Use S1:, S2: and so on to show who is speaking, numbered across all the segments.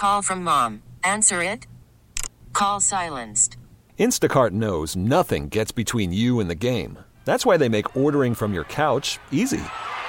S1: Call from mom. Answer it. Call silenced.
S2: Instacart knows nothing gets between you and the game. That's why they make ordering from your couch easy.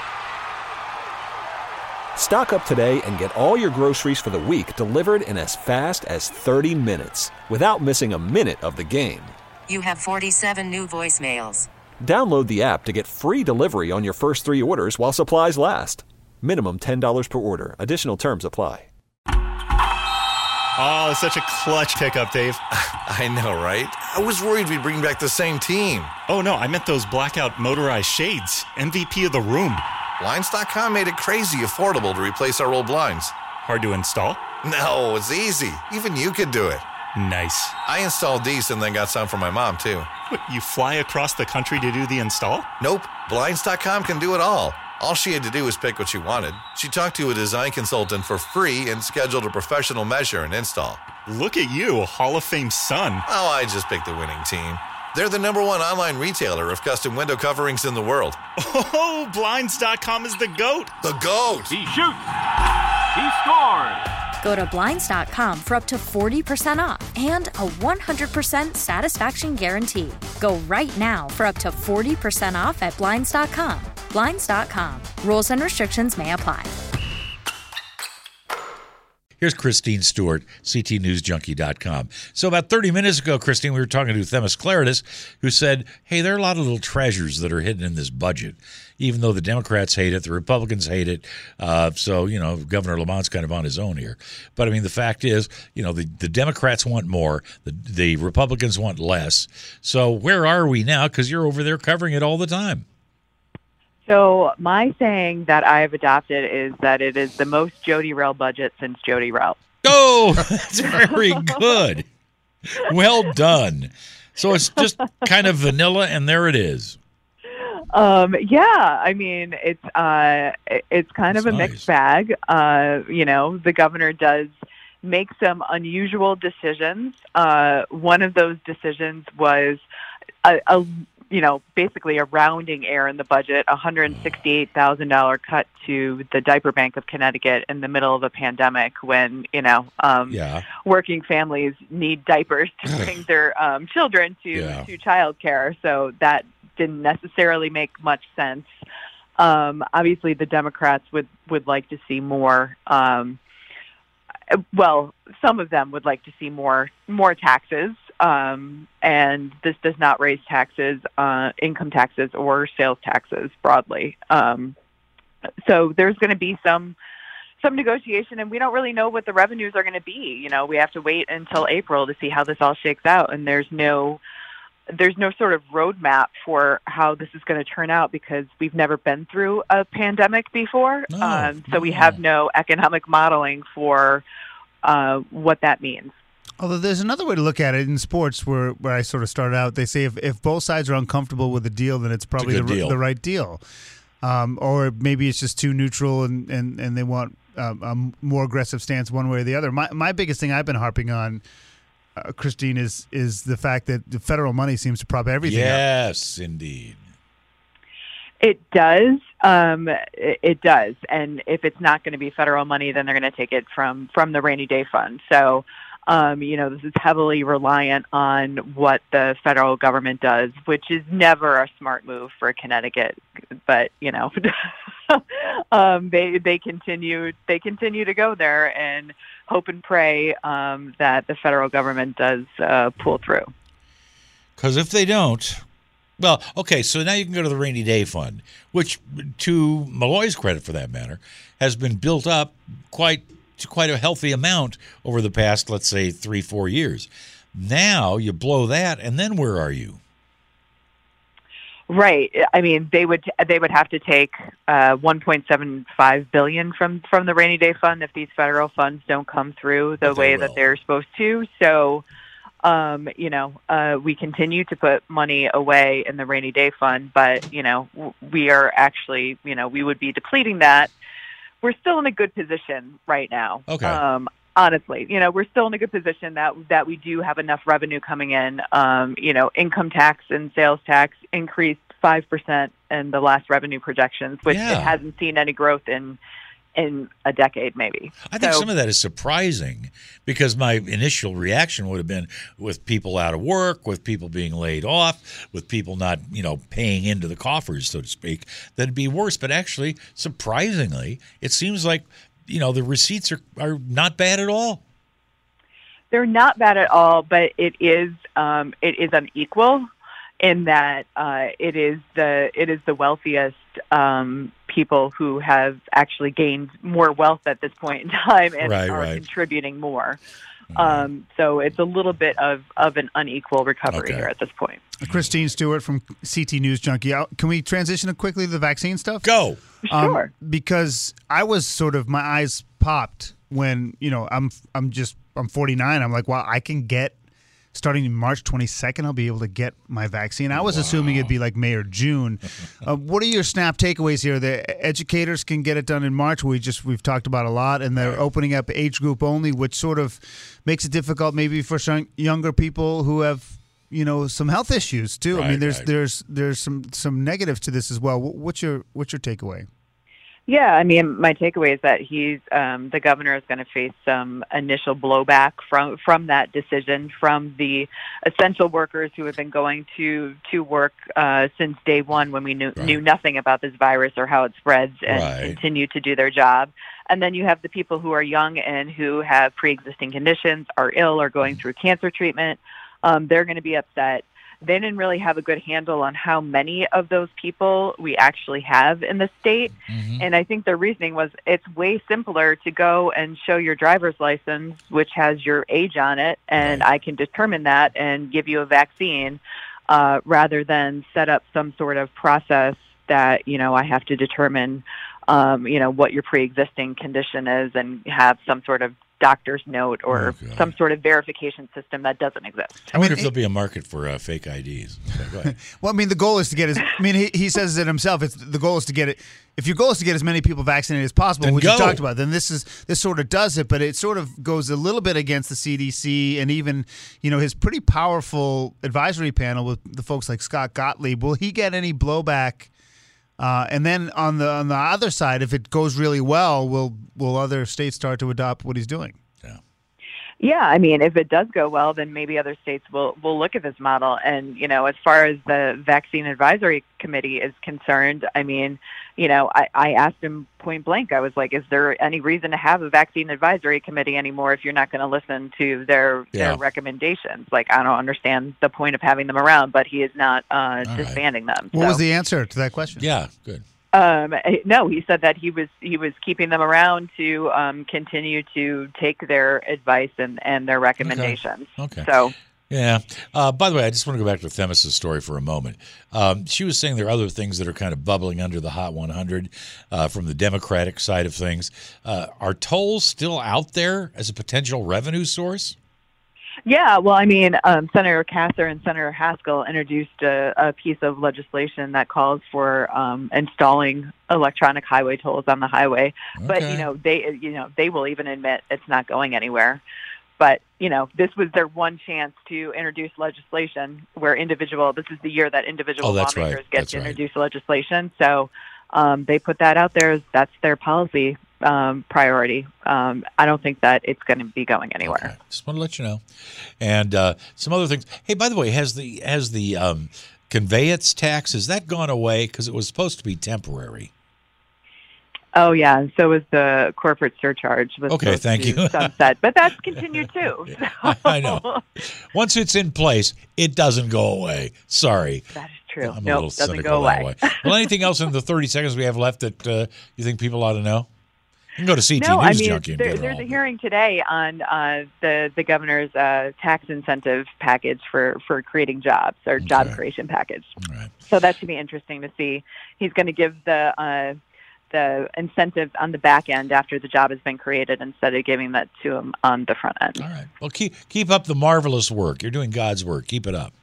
S2: Stock up today and get all your groceries for the week delivered in as fast as 30 minutes without missing a minute of the game.
S1: You have 47 new voicemails.
S2: Download the app to get free delivery on your first 3 orders while supplies last. Minimum $10 per order. Additional terms apply.
S3: Oh, such a clutch pickup, Dave.
S4: I know, right? I was worried we'd bring back the same team.
S3: Oh, no, I meant those blackout motorized shades. MVP of the room.
S4: Blinds.com made it crazy affordable to replace our old blinds.
S3: Hard to install?
S4: No, it's easy. Even you could do it.
S3: Nice.
S4: I installed these and then got some for my mom, too.
S3: What, you fly across the country to do the install?
S4: Nope. Blinds.com can do it all. All she had to do was pick what she wanted. She talked to a design consultant for free and scheduled a professional measure and install.
S3: Look at you, Hall of Fame son.
S4: Oh, I just picked the winning team. They're the #1 online retailer of custom window coverings in the world.
S3: Oh, Blinds.com is the GOAT.
S4: The GOAT.
S5: He shoots. He scores.
S6: Go to Blinds.com for up to 40% off and a 100% satisfaction guarantee. Go right now for up to 40% off at Blinds.com. Blinds.com. Rules and restrictions may apply.
S7: Here's Christine Stewart, CTNewsJunkie.com. So about 30 minutes ago, Christine, we were talking to Themis Claridis, who said, hey, there are a lot of little treasures that are hidden in this budget, even though the Democrats hate it, the Republicans hate it. So, Governor Lamont's kind of on his own here. But, I mean, the fact is, the Democrats want more. The Republicans want less. So where are we now? Because you're over there covering it all the time.
S8: So my saying that I've adopted is that it is the most Jody Rell budget since Jody Rell.
S7: Oh, that's very good. Well done. So it's just kind of vanilla, and there it is.
S8: Yeah, I mean, it's kind of a mixed bag. The governor does make some unusual decisions. One of those decisions was basically a rounding error in the budget, a $168,000 cut to the diaper bank of Connecticut in the middle of a pandemic when, working families need diapers to bring their children to child care. So that didn't necessarily make much sense. Obviously, the Democrats would like to see more. Some of them would like to see more taxes. And this does not raise taxes, income taxes or sales taxes broadly. So there's going to be some negotiation, and we don't really know what the revenues are going to be. We have to wait until April to see how this all shakes out, and there's no sort of roadmap for how this is going to turn out because we've never been through a pandemic before. So we have no economic modeling for what that means.
S9: Although there's another way to look at it in sports where I sort of started out. They say if both sides are uncomfortable with the deal, then it's probably the right deal. Or maybe it's just too neutral and they want a more aggressive stance one way or the other. My biggest thing I've been harping on, Christine, is the fact that the federal money seems to prop everything up.
S7: Yes, indeed.
S8: It does. It does. And if it's not going to be federal money, then they're going to take it from the rainy day fund. So this is heavily reliant on what the federal government does, which is never a smart move for Connecticut. But they continue to go there and hope and pray that the federal government does pull through.
S7: Because if they don't, well, okay, so now you can go to the rainy day fund, which, to Malloy's credit for that matter, has been built up quite a healthy amount over the past, let's say, 3-4 years. Now you blow that, and then where are you?
S8: Right. I mean, they would have to take $1.75 billion from the rainy day fund if these federal funds don't come through the way that they're supposed to. So, we continue to put money away in the rainy day fund, but we are actually, we would be depleting that. We're still in a good position right now.
S7: Okay.
S8: Honestly, we're still in a good position that we do have enough revenue coming in. Income tax and sales tax increased 5% in the last revenue projections, which it hasn't seen any growth in in a decade, maybe.
S7: I think some of that is surprising because my initial reaction would have been with people out of work, with people being laid off, with people not, paying into the coffers, so to speak, that'd be worse. But actually, surprisingly, it seems like, the receipts are not bad at all.
S8: They're not bad at all, but it is unequal in that it is the wealthiest people who have actually gained more wealth at this point in time and are contributing more. So it's a little bit of an unequal recovery here at this point.
S9: Christine Stewart from CT News Junkie. Can we transition quickly to the vaccine stuff?
S7: Go.
S8: Sure.
S9: Because I was my eyes popped when, I'm 49. I'm like, wow, I can get, starting in March 22nd, I'll be able to get my vaccine. I was assuming it'd be like May or June. What are your snap takeaways here? The educators can get it done in March. We've talked about a lot, and they're opening up age group only, which sort of makes it difficult maybe for some younger people who have some health issues too. I mean, there's some negatives to this as well. What's your takeaway?
S8: Yeah, I mean, my takeaway is that the governor is going to face some initial blowback from that decision from the essential workers who have been going to work since day one when we knew nothing about this virus or how it spreads and continue to do their job. And then you have the people who are young and who have pre-existing conditions, are ill, or going through cancer treatment. They're going to be upset. They didn't really have a good handle on how many of those people we actually have in the state. Mm-hmm. And I think their reasoning was it's way simpler to go and show your driver's license, which has your age on it, and I can determine that and give you a vaccine, rather than set up some sort of process that, I have to determine, what your pre-existing condition is and have some sort of doctor's note or some sort of verification system that doesn't exist.
S7: I wonder if there'll be a market for fake IDs. Go ahead.
S9: Well, I mean, the goal is to get he says it himself. The goal is to get it. If your goal is to get as many people vaccinated as possible, then which you talked about, then this sort of does it. But it sort of goes a little bit against the CDC and even, his pretty powerful advisory panel with the folks like Scott Gottlieb. Will he get any blowback? And then on the other side, if it goes really well, will other states start to adopt what he's doing?
S8: Yeah, I mean, if it does go well, then maybe other states will look at this model. And, as far as the Vaccine Advisory Committee is concerned, I mean, I asked him point blank. I was like, is there any reason to have a Vaccine Advisory Committee anymore if you're not going to listen to their recommendations? Like, I don't understand the point of having them around, but he is not disbanding them.
S9: What was the answer to that question?
S7: Yeah, good.
S8: No, he said that he was keeping them around to continue to take their advice and their recommendations.
S7: Okay.
S8: So.
S7: Yeah. By the way, I just want to go back to Themis's story for a moment. She was saying there are other things that are kind of bubbling under the Hot 100 from the Democratic side of things. Are tolls still out there as a potential revenue source?
S8: Yeah, well, I mean, Senator Kasser and Senator Haskell introduced a piece of legislation that calls for installing electronic highway tolls on the highway. Okay. But they will even admit it's not going anywhere. But this was their one chance to introduce legislation where this is the year that individual lawmakers get to introduce legislation. So they put that out there. That's their policy priority. I don't think that it's going to be going anywhere.
S7: Okay. Just want to let you know. And some other things. Hey, by the way, has the conveyance tax, has that gone away? Because it was supposed to be temporary.
S8: Oh, yeah. And so was the corporate surcharge.
S7: Okay, thank you.
S8: Sunset, but that's continued too. So.
S7: I know. Once it's in place, it doesn't go away. Sorry.
S8: That is true.
S7: I'm a little doesn't go away. Well, anything else in the 30 seconds we have left that you think people ought to know? You can go to CT News Junkie and get it all.
S8: There's a hearing today on the governor's tax incentive package for creating jobs, or job creation package.
S7: Right.
S8: So that should be interesting to see. He's going to give the incentive on the back end after the job has been created instead of giving that to him on the front end.
S7: All right. Well, keep up the marvelous work. You're doing God's work. Keep it up.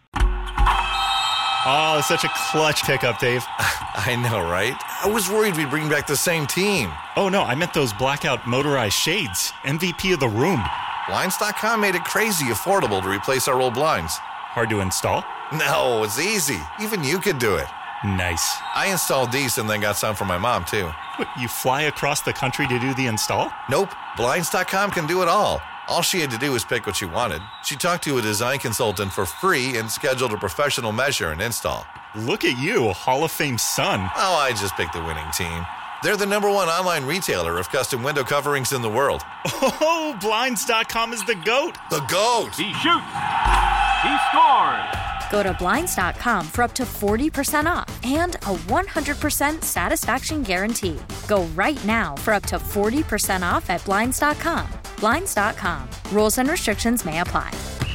S3: Oh, such a clutch pickup, Dave.
S4: I know, right? I was worried we'd bring back the same team.
S3: Oh, no, I meant those blackout motorized shades. MVP of the room.
S4: Blinds.com made it crazy affordable to replace our old blinds.
S3: Hard to install?
S4: No, it's easy. Even you could do it.
S3: Nice.
S4: I installed these and then got some for my mom, too.
S3: What, you fly across the country to do the install?
S4: Nope. Blinds.com can do it all. All she had to do was pick what she wanted. She talked to a design consultant for free and scheduled a professional measure and install.
S3: Look at you, Hall of Fame son.
S4: Oh, I just picked the winning team. They're the #1 online retailer of custom window coverings in the world.
S3: Oh, Blinds.com is the GOAT.
S4: The GOAT!
S5: He shoots. He scores.
S6: Go to Blinds.com for up to 40% off and a 100% satisfaction guarantee. Go right now for up to 40% off at Blinds.com. Blinds.com. Rules and restrictions may apply.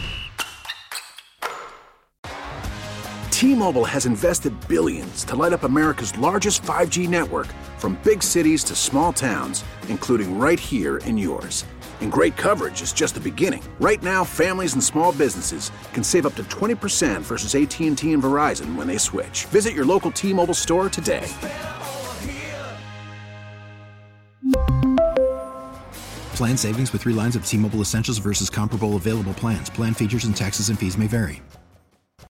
S10: T-Mobile has invested billions to light up America's largest 5G network, from big cities to small towns, including right here in yours. And great coverage is just the beginning. Right now, families and small businesses can save up to 20% versus AT&T and Verizon when they switch. Visit your local T-Mobile store today.
S11: Plan savings with 3 lines of T-Mobile Essentials versus comparable available plans. Plan features and taxes and fees may vary.